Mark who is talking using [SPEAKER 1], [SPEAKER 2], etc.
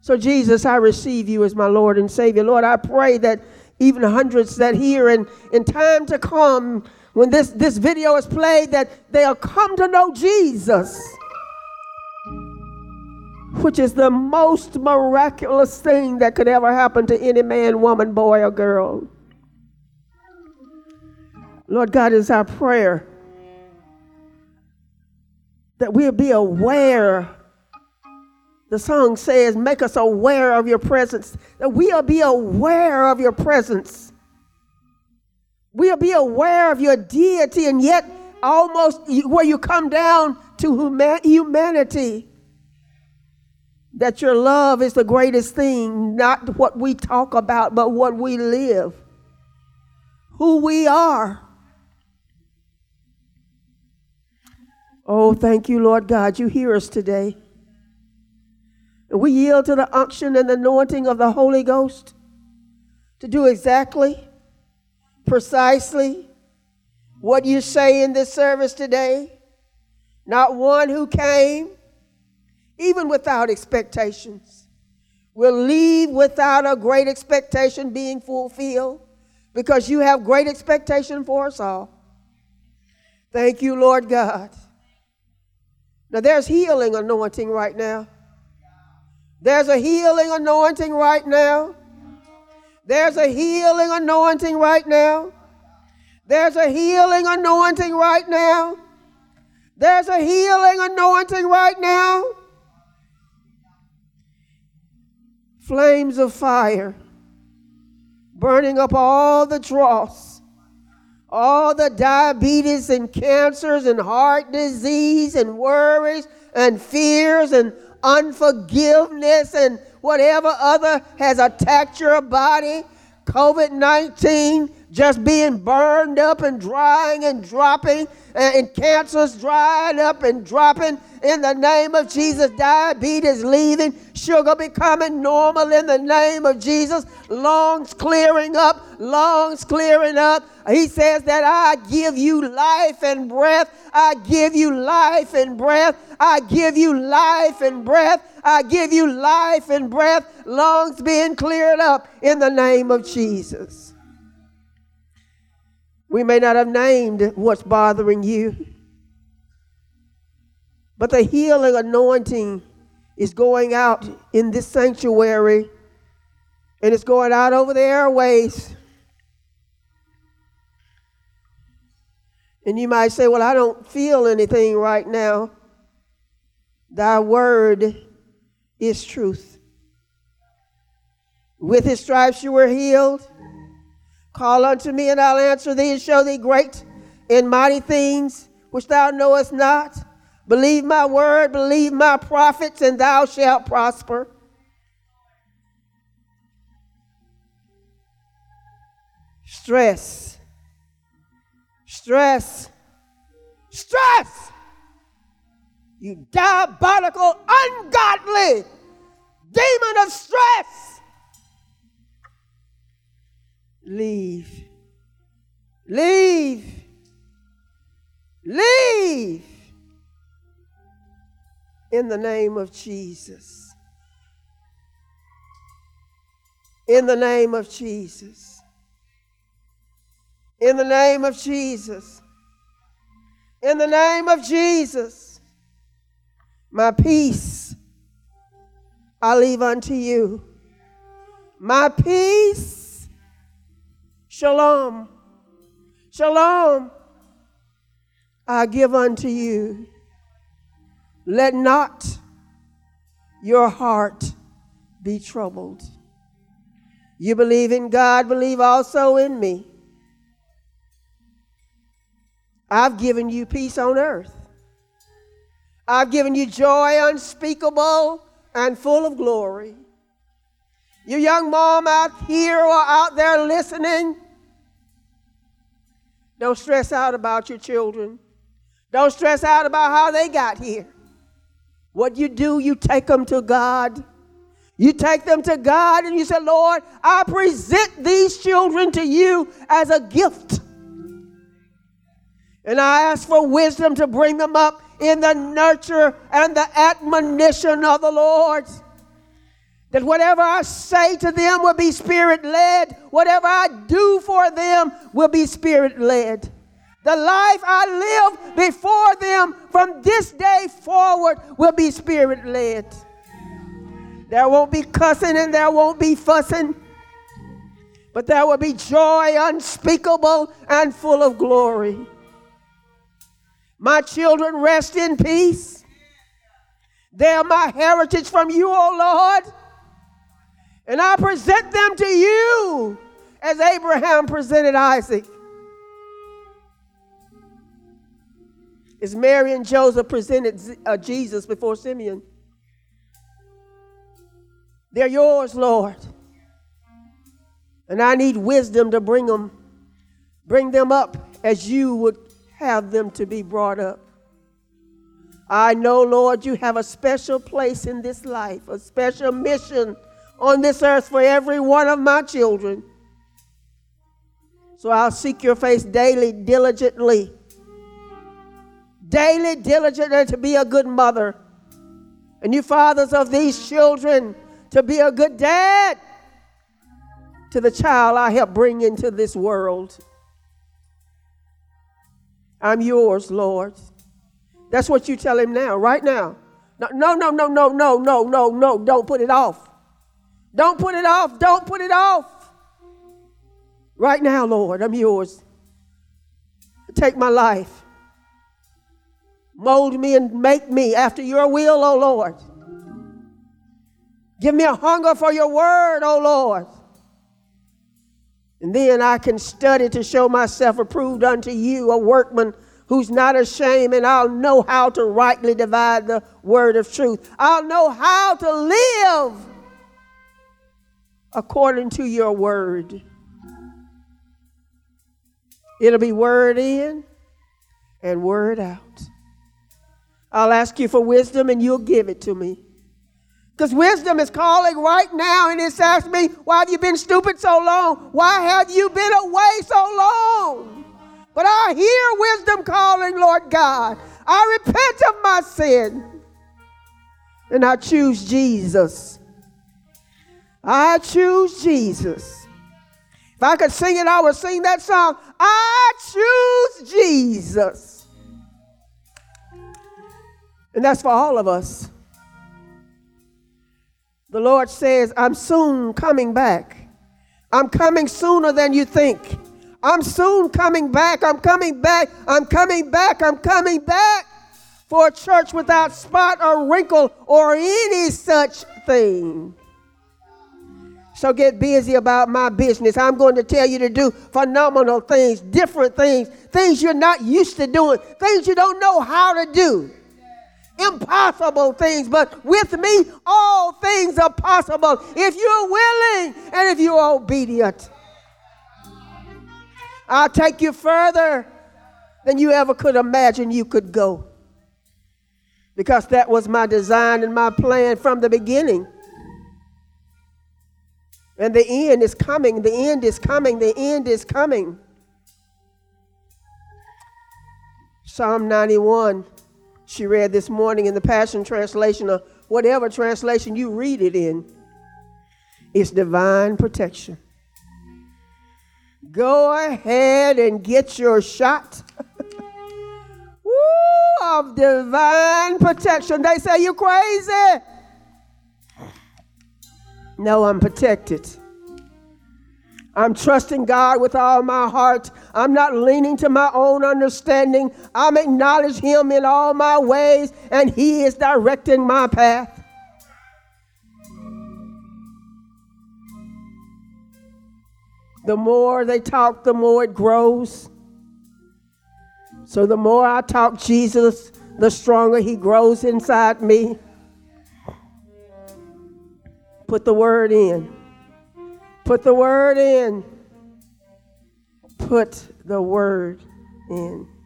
[SPEAKER 1] So Jesus, I receive you as my Lord and Savior. Lord, I pray that even hundreds that hear and in time to come, when this video is played, that they'll come to know Jesus, which is the most miraculous thing that could ever happen to any man, woman, boy, or girl. Lord God, it's our prayer that we'll be aware. The song says, make us aware of your presence. That we'll be aware of your presence. We'll be aware of your deity, and yet almost where you come down to humanity. That your love is the greatest thing, not what we talk about, but what we live. Who we are. Oh, thank you, Lord God. You hear us today. We yield to the unction and the anointing of the Holy Ghost to do exactly, precisely what you say in this service today. Not one who came, even without expectations, will leave without a great expectation being fulfilled, because you have great expectation for us all. Thank you, Lord God. Now there's healing anointing right now. There's a healing anointing right now. There's a healing anointing right now. There's a healing anointing right now. There's a healing anointing right now. Flames of fire burning up all the dross, all the diabetes and cancers and heart disease and worries and fears and unforgiveness and whatever other has attacked your body. COVID-19 just being burned up and drying and dropping, and cancers drying up and dropping in the name of Jesus. Diabetes leaving, sugar becoming normal in the name of Jesus. Lungs clearing up, lungs clearing up. He says that I give you life and breath. I give you life and breath. I give you life and breath. I give you life and breath. Lungs being cleared up in the name of Jesus. We may not have named what's bothering you, but the healing anointing is going out in this sanctuary, and it's going out over the airways. And you might say, well, I don't feel anything right now. Thy word is truth. With his stripes you were healed. Call unto me, and I'll answer thee and show thee great and mighty things which thou knowest not. Believe my word, believe my prophets, and thou shalt prosper. Stress. Stress. Stress. You diabolical, ungodly demon of stress. Leave. Leave. Leave. In the name of Jesus. In the name of Jesus. In the name of Jesus. In the name of Jesus. My peace I leave unto you. My peace. Shalom. Shalom. I give unto you. Let not your heart be troubled. You believe in God, believe also in me. I've given you peace on earth. I've given you joy unspeakable and full of glory. You young mom out here or out there listening, don't stress out about your children. Don't stress out about how they got here. What you do, you take them to God. You take them to God and you say, Lord, I present these children to you as a gift. And I ask for wisdom to bring them up in the nurture and the admonition of the Lord. That whatever I say to them will be Spirit-led. Whatever I do for them will be Spirit-led. The life I live before them from this day forward will be Spirit-led. There won't be cussing and there won't be fussing, but there will be joy unspeakable and full of glory. My children rest in peace. They are my heritage from you, O Lord. And I present them to you as Abraham presented Isaac. As Mary and Joseph presented Jesus before Simeon. They're yours, Lord. And I need wisdom to bring them up as you would have them to be brought up. I know, Lord, you have a special place in this life, a special mission on this earth for every one of my children. So I'll seek your face daily, diligently. Daily, diligently to be a good mother. And you fathers of these children, to be a good dad to the child I help bring into this world. I'm yours, Lord. That's what you tell him now, right now. No, don't put it off. Don't put it off. Don't put it off. Right now, Lord, I'm yours. Take my life. Mold me and make me after your will, O Lord. Give me a hunger for your word, O Lord. And then I can study to show myself approved unto you, a workman who's not ashamed, and I'll know how to rightly divide the word of truth. I'll know how to live according to your word. It'll be word in and word out. I'll ask you for wisdom and you'll give it to me. Because wisdom is calling right now and it's asking me, why have you been stupid so long? Why have you been away so long? But I hear wisdom calling, Lord God. I repent of my sin and I choose Jesus. I choose Jesus. If I could sing it, I would sing that song. I choose Jesus. And that's for all of us. The Lord says, I'm soon coming back. I'm coming sooner than you think. I'm soon coming back. I'm coming back. I'm coming back. I'm coming back for a church without spot or wrinkle or any such thing. So get busy about my business. I'm going to tell you to do phenomenal things, different things, things you're not used to doing, things you don't know how to do. Impossible things, but with me, all things are possible if you're willing and if you're obedient. I'll take you further than you ever could imagine you could go. Because that was my design and my plan from the beginning. And the end is coming. The end is coming. The end is coming. Psalm 91. She read this morning in the Passion Translation, or whatever translation you read it in. It's divine protection. Go ahead and get your shot of divine protection. They say you're crazy. No, I'm protected. I'm trusting God with all my heart. I'm not leaning to my own understanding. I'm acknowledging him in all my ways, and he is directing my path. The more they talk, the more it grows. So the more I talk Jesus, the stronger he grows inside me. Put the word in. Put the word in. Put the word in.